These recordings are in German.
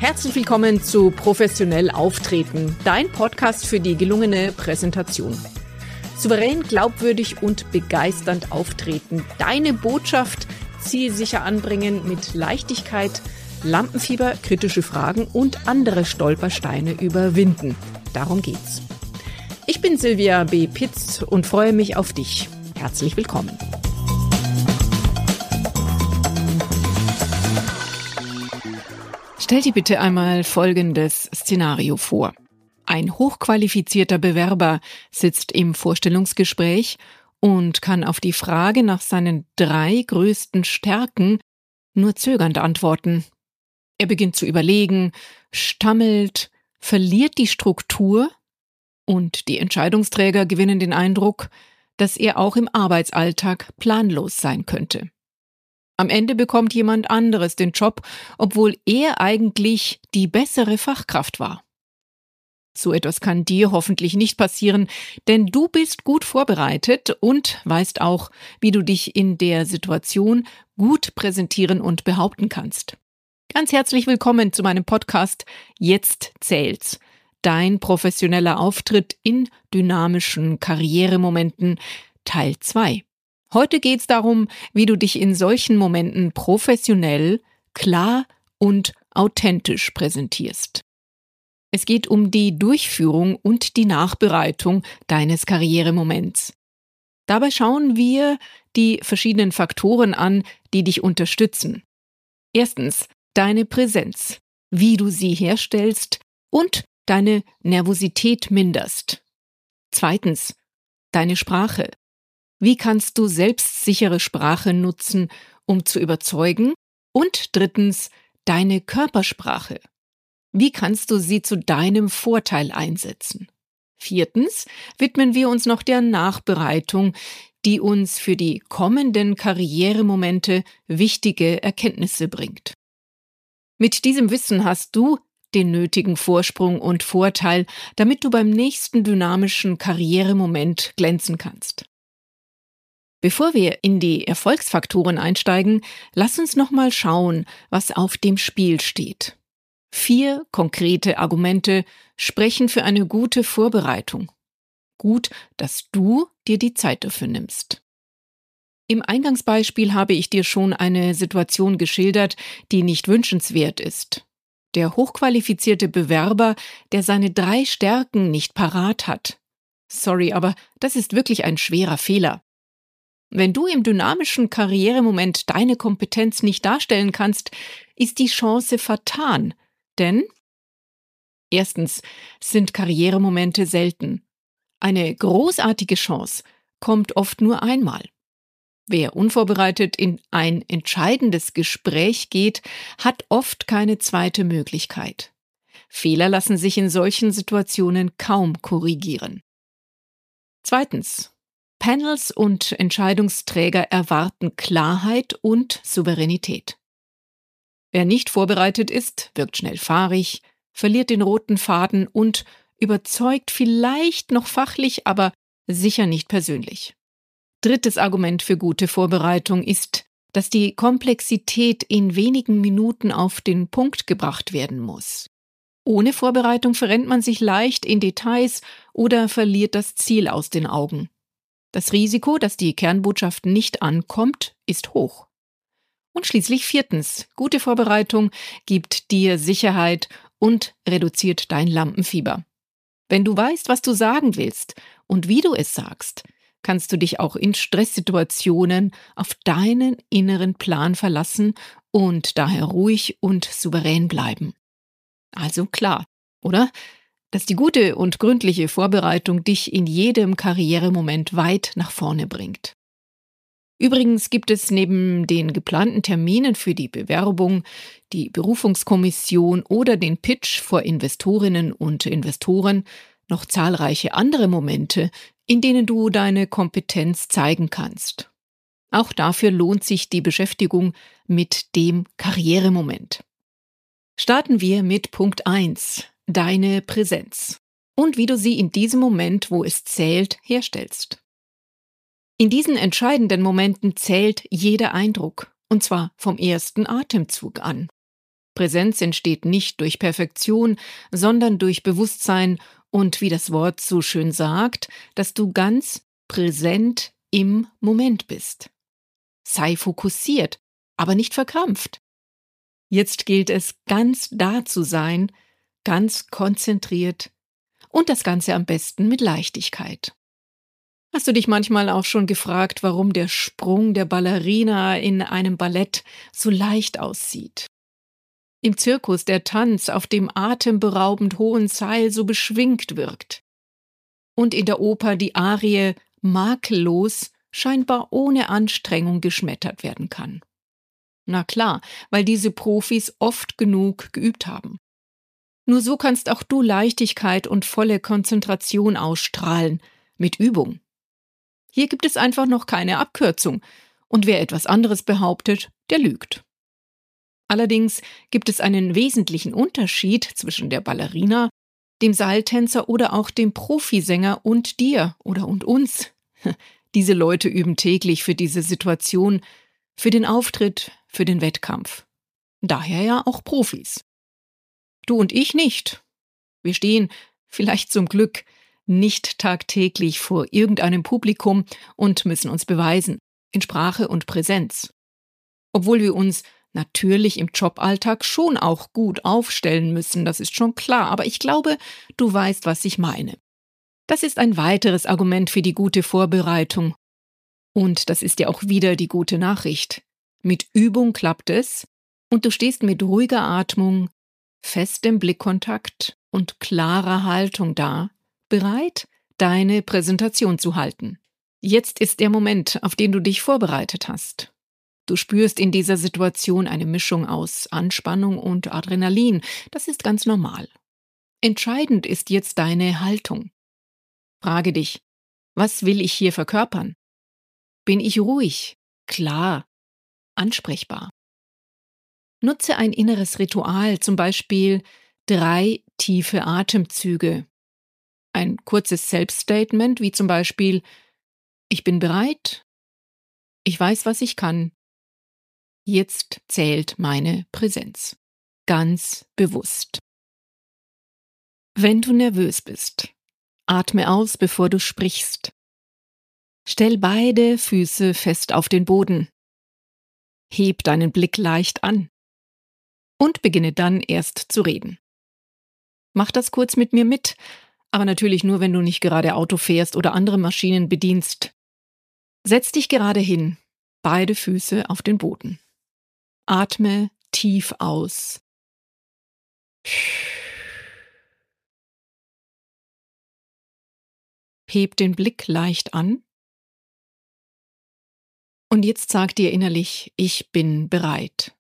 Herzlich willkommen zu Professionell Auftreten, dein Podcast für die gelungene Präsentation. Souverän, glaubwürdig und begeisternd auftreten, deine Botschaft zielsicher anbringen mit Leichtigkeit, Lampenfieber, kritische Fragen und andere Stolpersteine überwinden. Darum geht's. Ich bin Silvia B. Pitz und freue mich auf dich. Herzlich willkommen. Stell dir bitte einmal folgendes Szenario vor. Ein hochqualifizierter Bewerber sitzt im Vorstellungsgespräch und kann auf die Frage nach seinen 3 größten Stärken nur zögernd antworten. Er beginnt zu überlegen, stammelt, verliert die Struktur und die Entscheidungsträger gewinnen den Eindruck, dass er auch im Arbeitsalltag planlos sein könnte. Am Ende bekommt jemand anderes den Job, obwohl er eigentlich die bessere Fachkraft war. So etwas kann dir hoffentlich nicht passieren, denn du bist gut vorbereitet und weißt auch, wie du dich in der Situation gut präsentieren und behaupten kannst. Ganz herzlich willkommen zu meinem Podcast Jetzt zählt's. Dein professioneller Auftritt in dynamischen Karrieremomenten, Teil 2. Heute geht's darum, wie du dich in solchen Momenten professionell, klar und authentisch präsentierst. Es geht um die Durchführung und die Nachbereitung deines Karrieremoments. Dabei schauen wir die verschiedenen Faktoren an, die dich unterstützen. Erstens, deine Präsenz, wie du sie herstellst und deine Nervosität minderst. Zweitens, deine Sprache. Wie kannst du selbstsichere Sprache nutzen, um zu überzeugen? Und drittens, deine Körpersprache. Wie kannst du sie zu deinem Vorteil einsetzen? Viertens, widmen wir uns noch der Nachbereitung, die uns für die kommenden Karrieremomente wichtige Erkenntnisse bringt. Mit diesem Wissen hast du den nötigen Vorsprung und Vorteil, damit du beim nächsten dynamischen Karrieremoment glänzen kannst. Bevor wir in die Erfolgsfaktoren einsteigen, lass uns nochmal schauen, was auf dem Spiel steht. 4 konkrete Argumente sprechen für eine gute Vorbereitung. Gut, dass du dir die Zeit dafür nimmst. Im Eingangsbeispiel habe ich dir schon eine Situation geschildert, die nicht wünschenswert ist. Der hochqualifizierte Bewerber, der seine 3 Stärken nicht parat hat. Sorry, aber das ist wirklich ein schwerer Fehler. Wenn du im dynamischen Karrieremoment deine Kompetenz nicht darstellen kannst, ist die Chance vertan. Denn erstens sind Karrieremomente selten. Eine großartige Chance kommt oft nur einmal. Wer unvorbereitet in ein entscheidendes Gespräch geht, hat oft keine zweite Möglichkeit. Fehler lassen sich in solchen Situationen kaum korrigieren. Zweitens. Panels und Entscheidungsträger erwarten Klarheit und Souveränität. Wer nicht vorbereitet ist, wirkt schnell fahrig, verliert den roten Faden und überzeugt vielleicht noch fachlich, aber sicher nicht persönlich. Drittes Argument für gute Vorbereitung ist, dass die Komplexität in wenigen Minuten auf den Punkt gebracht werden muss. Ohne Vorbereitung verrennt man sich leicht in Details oder verliert das Ziel aus den Augen. Das Risiko, dass die Kernbotschaft nicht ankommt, ist hoch. Und schließlich 4. Gute Vorbereitung gibt dir Sicherheit und reduziert dein Lampenfieber. Wenn du weißt, was du sagen willst und wie du es sagst, kannst du dich auch in Stresssituationen auf deinen inneren Plan verlassen und daher ruhig und souverän bleiben. Also klar, oder? Dass die gute und gründliche Vorbereitung dich in jedem Karrieremoment weit nach vorne bringt. Übrigens gibt es neben den geplanten Terminen für die Bewerbung, die Berufungskommission oder den Pitch vor Investorinnen und Investoren noch zahlreiche andere Momente, in denen du deine Kompetenz zeigen kannst. Auch dafür lohnt sich die Beschäftigung mit dem Karrieremoment. Starten wir mit Punkt 1. Deine Präsenz und wie du sie in diesem Moment, wo es zählt, herstellst. In diesen entscheidenden Momenten zählt jeder Eindruck, und zwar vom ersten Atemzug an. Präsenz entsteht nicht durch Perfektion, sondern durch Bewusstsein und, wie das Wort so schön sagt, dass du ganz präsent im Moment bist. Sei fokussiert, aber nicht verkrampft. Jetzt gilt es, ganz da zu sein, ganz konzentriert und das Ganze am besten mit Leichtigkeit. Hast du dich manchmal auch schon gefragt, warum der Sprung der Ballerina in einem Ballett so leicht aussieht? Im Zirkus der Tanz auf dem atemberaubend hohen Seil so beschwingt wirkt. Und in der Oper die Arie makellos scheinbar ohne Anstrengung geschmettert werden kann. Na klar, weil diese Profis oft genug geübt haben. Nur so kannst auch du Leichtigkeit und volle Konzentration ausstrahlen, mit Übung. Hier gibt es einfach noch keine Abkürzung, und wer etwas anderes behauptet, der lügt. Allerdings gibt es einen wesentlichen Unterschied zwischen der Ballerina, dem Seiltänzer oder auch dem Profisänger und dir und uns. Diese Leute üben täglich für diese Situation, für den Auftritt, für den Wettkampf. Daher ja auch Profis. Du und ich nicht. Wir stehen, vielleicht zum Glück, nicht tagtäglich vor irgendeinem Publikum und müssen uns beweisen, in Sprache und Präsenz. Obwohl wir uns natürlich im Joballtag schon auch gut aufstellen müssen, das ist schon klar, aber ich glaube, du weißt, was ich meine. Das ist ein weiteres Argument für die gute Vorbereitung. Und das ist ja auch wieder die gute Nachricht. Mit Übung klappt es und du stehst mit ruhiger Atmung, festem Blickkontakt und klarer Haltung da, bereit, deine Präsentation zu halten. Jetzt ist der Moment, auf den du dich vorbereitet hast. Du spürst in dieser Situation eine Mischung aus Anspannung und Adrenalin. Das ist ganz normal. Entscheidend ist jetzt deine Haltung. Frage dich, was will ich hier verkörpern? Bin ich ruhig, klar, ansprechbar? Nutze ein inneres Ritual, zum Beispiel 3 tiefe Atemzüge. Ein kurzes Selbststatement, wie zum Beispiel: Ich bin bereit, ich weiß, was ich kann. Jetzt zählt meine Präsenz. Ganz bewusst. Wenn du nervös bist, atme aus, bevor du sprichst. Stell beide Füße fest auf den Boden. Heb deinen Blick leicht an. Und beginne dann erst zu reden. Mach das kurz mit mir mit, aber natürlich nur, wenn du nicht gerade Auto fährst oder andere Maschinen bedienst. Setz dich gerade hin, beide Füße auf den Boden. Atme tief aus. Heb den Blick leicht an. Und jetzt sag dir innerlich: Ich bin bereit.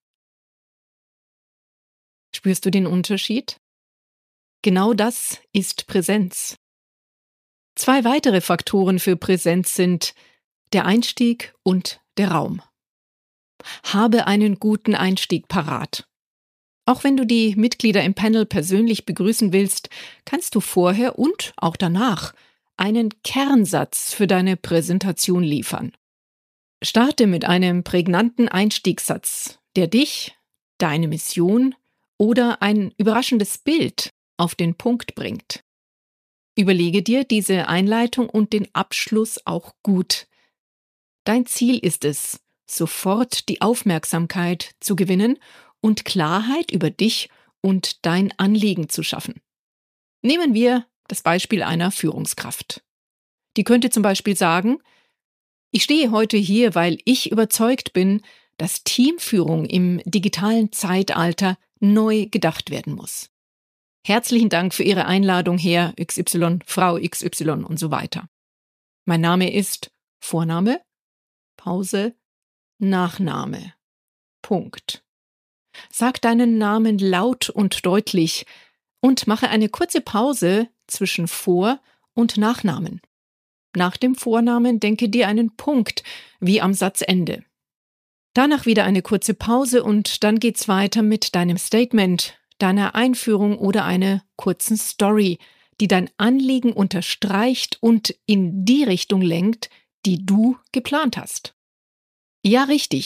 Spürst du den Unterschied? Genau das ist Präsenz. 2 weitere Faktoren für Präsenz sind der Einstieg und der Raum. Habe einen guten Einstieg parat. Auch wenn du die Mitglieder im Panel persönlich begrüßen willst, kannst du vorher und auch danach einen Kernsatz für deine Präsentation liefern. Starte mit einem prägnanten Einstiegssatz, der dich, deine Mission oder ein überraschendes Bild auf den Punkt bringt. Überlege dir diese Einleitung und den Abschluss auch gut. Dein Ziel ist es, sofort die Aufmerksamkeit zu gewinnen und Klarheit über dich und dein Anliegen zu schaffen. Nehmen wir das Beispiel einer Führungskraft. Die könnte zum Beispiel sagen: Ich stehe heute hier, weil ich überzeugt bin, dass Teamführung im digitalen Zeitalter neu gedacht werden muss. Herzlichen Dank für Ihre Einladung, Herr XY, Frau XY und so weiter. Mein Name ist Vorname, Pause, Nachname. Punkt. Sag deinen Namen laut und deutlich und mache eine kurze Pause zwischen Vor- und Nachnamen. Nach dem Vornamen denke dir einen Punkt, wie am Satzende. Danach wieder eine kurze Pause und dann geht's weiter mit deinem Statement, deiner Einführung oder einer kurzen Story, die dein Anliegen unterstreicht und in die Richtung lenkt, die du geplant hast. Ja, richtig.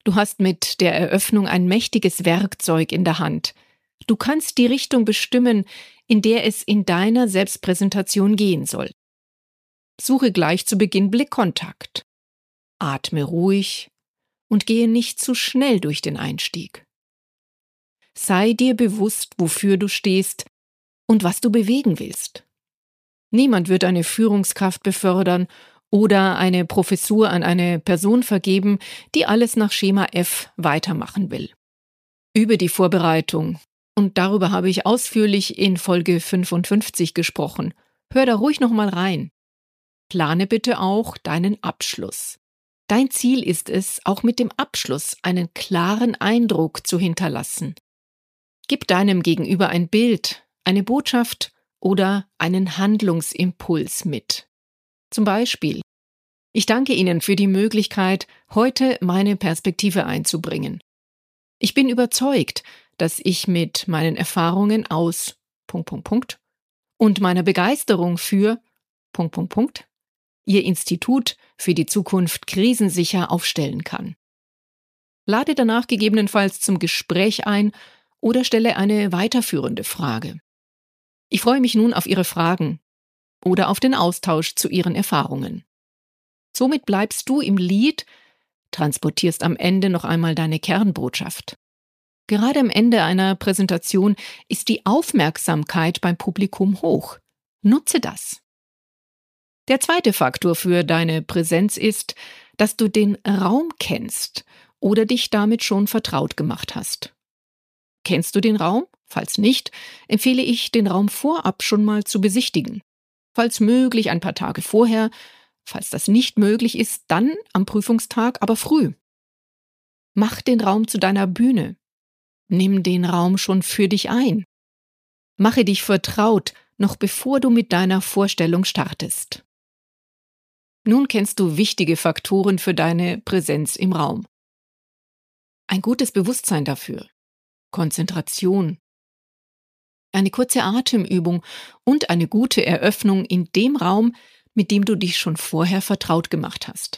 Du hast mit der Eröffnung ein mächtiges Werkzeug in der Hand. Du kannst die Richtung bestimmen, in der es in deiner Selbstpräsentation gehen soll. Suche gleich zu Beginn Blickkontakt. Atme ruhig und gehe nicht zu schnell durch den Einstieg. Sei dir bewusst, wofür du stehst und was du bewegen willst. Niemand wird eine Führungskraft befördern oder eine Professur an eine Person vergeben, die alles nach Schema F weitermachen will. Übe die Vorbereitung. Und darüber habe ich ausführlich in Folge 55 gesprochen. Hör da ruhig nochmal rein. Plane bitte auch deinen Abschluss. Dein Ziel ist es, auch mit dem Abschluss einen klaren Eindruck zu hinterlassen. Gib deinem Gegenüber ein Bild, eine Botschaft oder einen Handlungsimpuls mit. Zum Beispiel: Ich danke Ihnen für die Möglichkeit, heute meine Perspektive einzubringen. Ich bin überzeugt, dass ich mit meinen Erfahrungen aus und meiner Begeisterung für Ihr Institut für die Zukunft krisensicher aufstellen kann. Lade danach gegebenenfalls zum Gespräch ein oder stelle eine weiterführende Frage. Ich freue mich nun auf Ihre Fragen oder auf den Austausch zu Ihren Erfahrungen. Somit bleibst du im Lied, transportierst am Ende noch einmal deine Kernbotschaft. Gerade am Ende einer Präsentation ist die Aufmerksamkeit beim Publikum hoch. Nutze das. Der zweite Faktor für deine Präsenz ist, dass du den Raum kennst oder dich damit schon vertraut gemacht hast. Kennst du den Raum? Falls nicht, empfehle ich, den Raum vorab schon mal zu besichtigen. Falls möglich ein paar Tage vorher, falls das nicht möglich ist, dann am Prüfungstag, aber früh. Mach den Raum zu deiner Bühne. Nimm den Raum schon für dich ein. Mache dich vertraut, noch bevor du mit deiner Vorstellung startest. Nun kennst du wichtige Faktoren für deine Präsenz im Raum. Ein gutes Bewusstsein dafür, Konzentration, eine kurze Atemübung und eine gute Eröffnung in dem Raum, mit dem du dich schon vorher vertraut gemacht hast.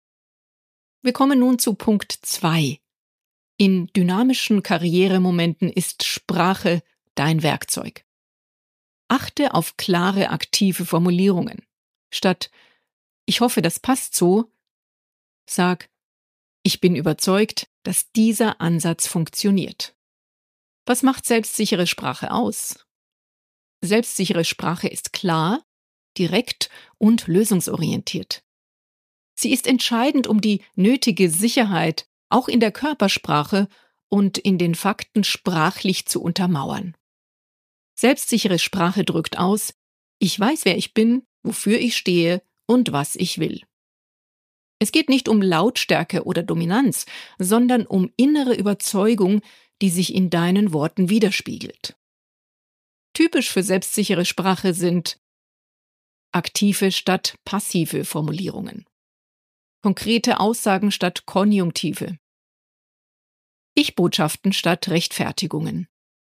Wir kommen nun zu Punkt 2. In dynamischen Karrieremomenten ist Sprache dein Werkzeug. Achte auf klare, aktive Formulierungen. Statt „Ich hoffe, das passt so“, sag „Ich bin überzeugt, dass dieser Ansatz funktioniert“. Was macht selbstsichere Sprache aus? Selbstsichere Sprache ist klar, direkt und lösungsorientiert. Sie ist entscheidend, um die nötige Sicherheit auch in der Körpersprache und in den Fakten sprachlich zu untermauern. Selbstsichere Sprache drückt aus: Ich weiß, wer ich bin, wofür ich stehe und was ich will. Es geht nicht um Lautstärke oder Dominanz, sondern um innere Überzeugung, die sich in deinen Worten widerspiegelt. Typisch für selbstsichere Sprache sind aktive statt passive Formulierungen, konkrete Aussagen statt Konjunktive, Ich-Botschaften statt Rechtfertigungen,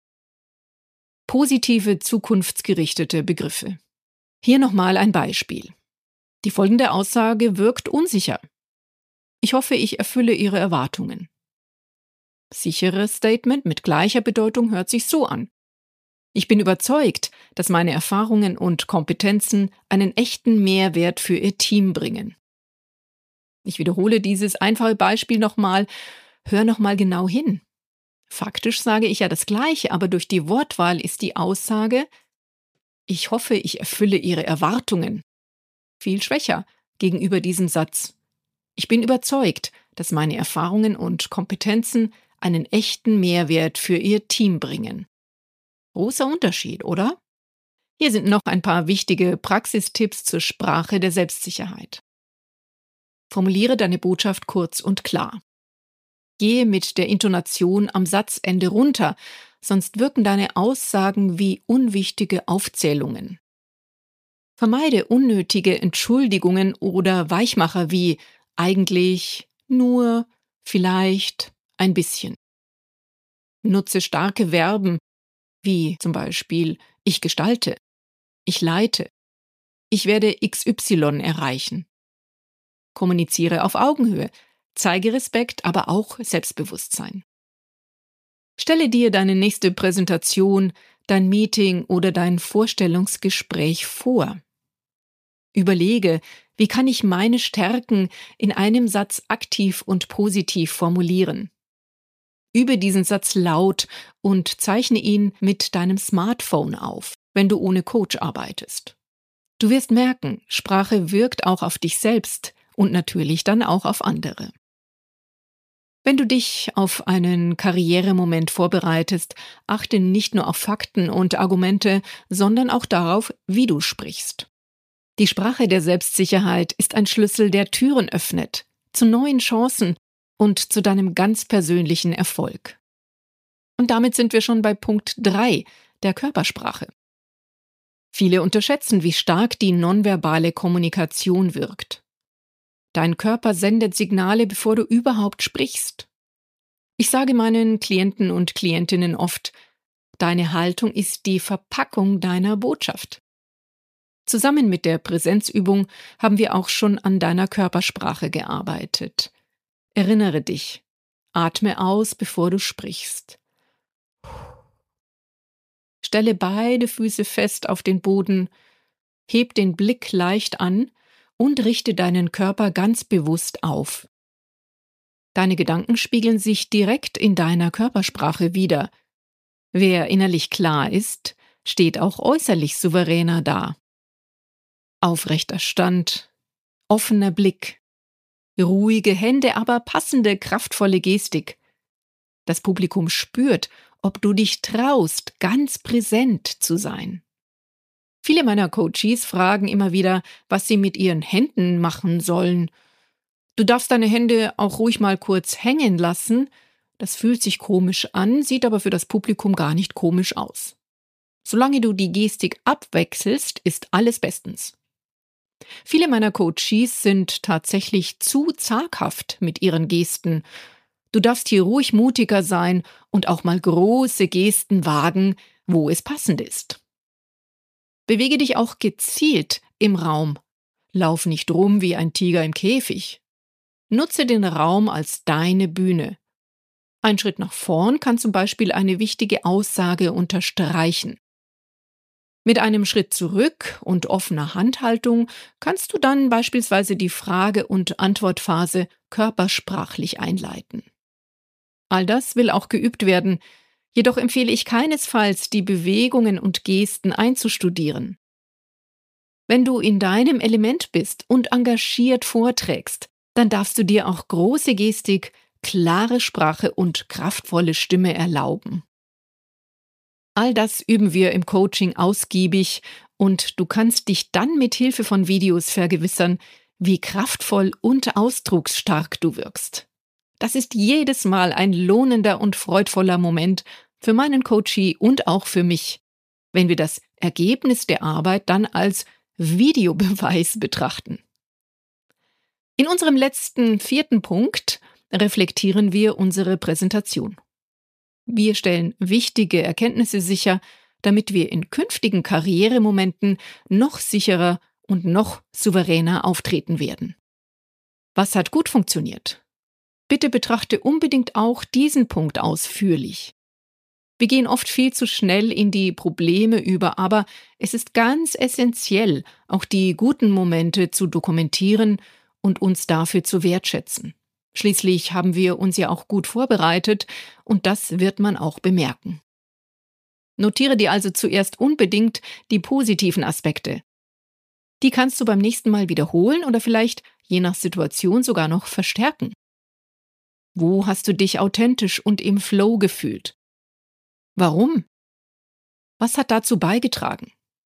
positive, zukunftsgerichtete Begriffe. Hier nochmal ein Beispiel. Die folgende Aussage wirkt unsicher. Ich hoffe, ich erfülle Ihre Erwartungen. Sicheres Statement mit gleicher Bedeutung hört sich so an. Ich bin überzeugt, dass meine Erfahrungen und Kompetenzen einen echten Mehrwert für Ihr Team bringen. Ich wiederhole dieses einfache Beispiel nochmal. Hör nochmal genau hin. Faktisch sage ich ja das Gleiche, aber durch die Wortwahl ist die Aussage: Ich hoffe, ich erfülle Ihre Erwartungen viel schwächer gegenüber diesem Satz: Ich bin überzeugt, dass meine Erfahrungen und Kompetenzen einen echten Mehrwert für Ihr Team bringen. Großer Unterschied, oder? Hier sind noch ein paar wichtige Praxistipps zur Sprache der Selbstsicherheit. Formuliere deine Botschaft kurz und klar. Gehe mit der Intonation am Satzende runter, sonst wirken deine Aussagen wie unwichtige Aufzählungen. Vermeide unnötige Entschuldigungen oder Weichmacher wie eigentlich, nur, vielleicht, ein bisschen. Nutze starke Verben wie zum Beispiel ich gestalte, ich leite, ich werde XY erreichen. Kommuniziere auf Augenhöhe. Zeige Respekt, aber auch Selbstbewusstsein. Stelle dir deine nächste Präsentation, dein Meeting oder dein Vorstellungsgespräch vor. Überlege, wie kann ich meine Stärken in einem Satz aktiv und positiv formulieren? Übe diesen Satz laut und zeichne ihn mit deinem Smartphone auf, wenn du ohne Coach arbeitest. Du wirst merken, Sprache wirkt auch auf dich selbst und natürlich dann auch auf andere. Wenn du dich auf einen Karrieremoment vorbereitest, achte nicht nur auf Fakten und Argumente, sondern auch darauf, wie du sprichst. Die Sprache der Selbstsicherheit ist ein Schlüssel, der Türen öffnet, zu neuen Chancen und zu deinem ganz persönlichen Erfolg. Und damit sind wir schon bei Punkt 3, der Körpersprache. Viele unterschätzen, wie stark die nonverbale Kommunikation wirkt. Dein Körper sendet Signale, bevor du überhaupt sprichst. Ich sage meinen Klienten und Klientinnen oft, deine Haltung ist die Verpackung deiner Botschaft. Zusammen mit der Präsenzübung haben wir auch schon an deiner Körpersprache gearbeitet. Erinnere dich, atme aus, bevor du sprichst. Stelle beide Füße fest auf den Boden, heb den Blick leicht an und richte deinen Körper ganz bewusst auf. Deine Gedanken spiegeln sich direkt in deiner Körpersprache wider. Wer innerlich klar ist, steht auch äußerlich souveräner da. Aufrechter Stand, offener Blick, ruhige Hände, aber passende, kraftvolle Gestik. Das Publikum spürt, ob du dich traust, ganz präsent zu sein. Viele meiner Coaches fragen immer wieder, was sie mit ihren Händen machen sollen. Du darfst deine Hände auch ruhig mal kurz hängen lassen. Das fühlt sich komisch an, sieht aber für das Publikum gar nicht komisch aus. Solange du die Gestik abwechselst, ist alles bestens. Viele meiner Coaches sind tatsächlich zu zaghaft mit ihren Gesten. Du darfst hier ruhig mutiger sein und auch mal große Gesten wagen, wo es passend ist. Bewege dich auch gezielt im Raum. Lauf nicht rum wie ein Tiger im Käfig. Nutze den Raum als deine Bühne. Ein Schritt nach vorn kann zum Beispiel eine wichtige Aussage unterstreichen. Mit einem Schritt zurück und offener Handhaltung kannst du dann beispielsweise die Frage- und Antwortphase körpersprachlich einleiten. All das will auch geübt werden, jedoch empfehle ich keinesfalls, die Bewegungen und Gesten einzustudieren. Wenn du in deinem Element bist und engagiert vorträgst, dann darfst du dir auch große Gestik, klare Sprache und kraftvolle Stimme erlauben. All das üben wir im Coaching ausgiebig und du kannst dich dann mit Hilfe von Videos vergewissern, wie kraftvoll und ausdrucksstark du wirkst. Das ist jedes Mal ein lohnender und freudvoller Moment für meinen Coachee und auch für mich, wenn wir das Ergebnis der Arbeit dann als Videobeweis betrachten. In unserem letzten 4. Punkt reflektieren wir unsere Präsentation. Wir stellen wichtige Erkenntnisse sicher, damit wir in künftigen Karrieremomenten noch sicherer und noch souveräner auftreten werden. Was hat gut funktioniert? Bitte betrachte unbedingt auch diesen Punkt ausführlich. Wir gehen oft viel zu schnell in die Probleme über, aber es ist ganz essentiell, auch die guten Momente zu dokumentieren und uns dafür zu wertschätzen. Schließlich haben wir uns ja auch gut vorbereitet und das wird man auch bemerken. Notiere dir also zuerst unbedingt die positiven Aspekte. Die kannst du beim nächsten Mal wiederholen oder vielleicht, je nach Situation, sogar noch verstärken. Wo hast du dich authentisch und im Flow gefühlt? Warum? Was hat dazu beigetragen?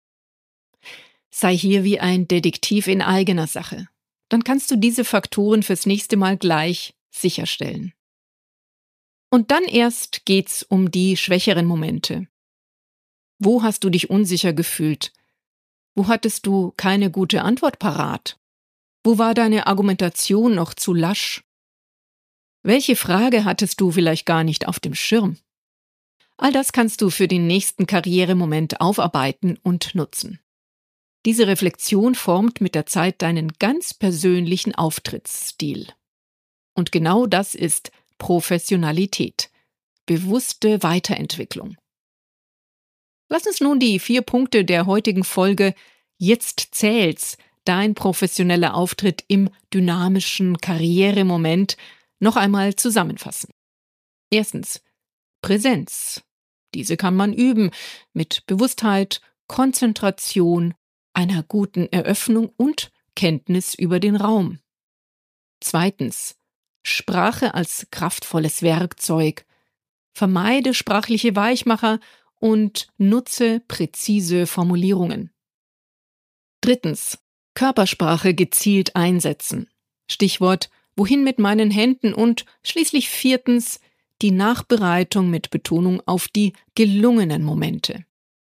Sei hier wie ein Detektiv in eigener Sache. Dann kannst du diese Faktoren fürs nächste Mal gleich sicherstellen. Und dann erst geht's um die schwächeren Momente. Wo hast du dich unsicher gefühlt? Wo hattest du keine gute Antwort parat? Wo war deine Argumentation noch zu lasch? Welche Frage hattest du vielleicht gar nicht auf dem Schirm? All das kannst du für den nächsten Karrieremoment aufarbeiten und nutzen. Diese Reflexion formt mit der Zeit deinen ganz persönlichen Auftrittsstil. Und genau das ist Professionalität. Bewusste Weiterentwicklung. Lass uns nun die 4 Punkte der heutigen Folge Jetzt zählt's, dein professioneller Auftritt im dynamischen Karrieremoment, noch einmal zusammenfassen. Erstens, Präsenz. Diese kann man üben mit Bewusstheit, Konzentration, einer guten Eröffnung und Kenntnis über den Raum. Zweitens, Sprache als kraftvolles Werkzeug. Vermeide sprachliche Weichmacher und nutze präzise Formulierungen. Drittens, Körpersprache gezielt einsetzen. Stichwort, wohin mit meinen Händen und schließlich viertens, die Nachbereitung mit Betonung auf die gelungenen Momente.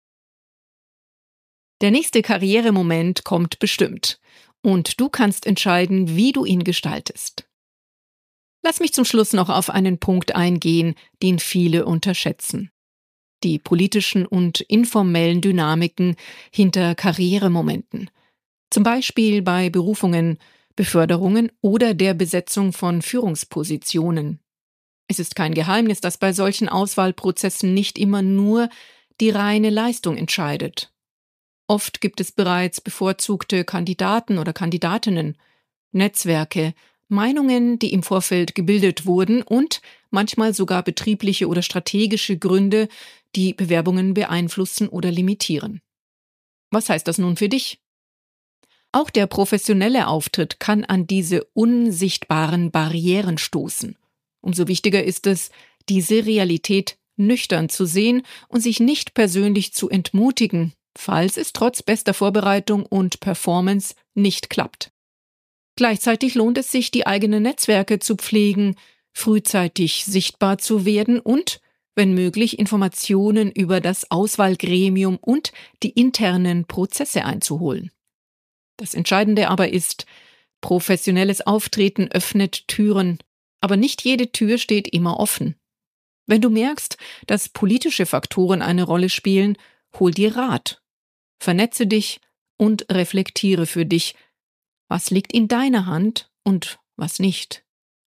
Der nächste Karrieremoment kommt bestimmt und du kannst entscheiden, wie du ihn gestaltest. Lass mich zum Schluss noch auf einen Punkt eingehen, den viele unterschätzen. Die politischen und informellen Dynamiken hinter Karrieremomenten. Zum Beispiel bei Berufungen, Beförderungen oder der Besetzung von Führungspositionen. Es ist kein Geheimnis, dass bei solchen Auswahlprozessen nicht immer nur die reine Leistung entscheidet. Oft gibt es bereits bevorzugte Kandidaten oder Kandidatinnen, Netzwerke, Meinungen, die im Vorfeld gebildet wurden und manchmal sogar betriebliche oder strategische Gründe, die Bewerbungen beeinflussen oder limitieren. Was heißt das nun für dich? Auch der professionelle Auftritt kann an diese unsichtbaren Barrieren stoßen. Umso wichtiger ist es, diese Realität nüchtern zu sehen und sich nicht persönlich zu entmutigen, falls es trotz bester Vorbereitung und Performance nicht klappt. Gleichzeitig lohnt es sich, die eigenen Netzwerke zu pflegen, frühzeitig sichtbar zu werden und, wenn möglich, Informationen über das Auswahlgremium und die internen Prozesse einzuholen. Das Entscheidende aber ist, professionelles Auftreten öffnet Türen, aber nicht jede Tür steht immer offen. Wenn du merkst, dass politische Faktoren eine Rolle spielen, hol dir Rat. Vernetze dich und reflektiere für dich, was liegt in deiner Hand und was nicht.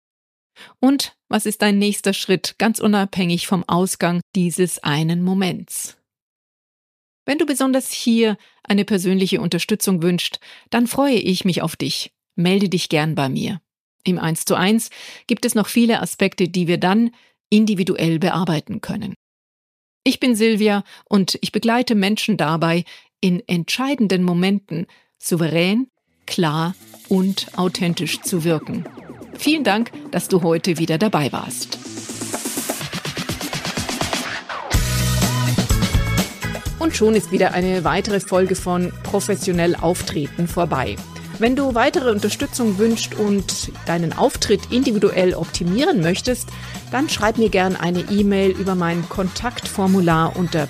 Und was ist dein nächster Schritt, ganz unabhängig vom Ausgang dieses einen Moments? Wenn du besonders hier eine persönliche Unterstützung wünschst, dann freue ich mich auf dich. Melde dich gern bei mir. Im 1:1 gibt es noch viele Aspekte, die wir dann individuell bearbeiten können. Ich bin Silvia und ich begleite Menschen dabei, in entscheidenden Momenten souverän, klar und authentisch zu wirken. Vielen Dank, dass du heute wieder dabei warst. Und schon ist wieder eine weitere Folge von Professionell Auftreten vorbei. Wenn du weitere Unterstützung wünschst und deinen Auftritt individuell optimieren möchtest, dann schreib mir gern eine E-Mail über mein Kontaktformular unter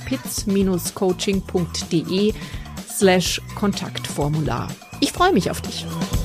pitz-coaching.de/Kontaktformular. Ich freue mich auf dich.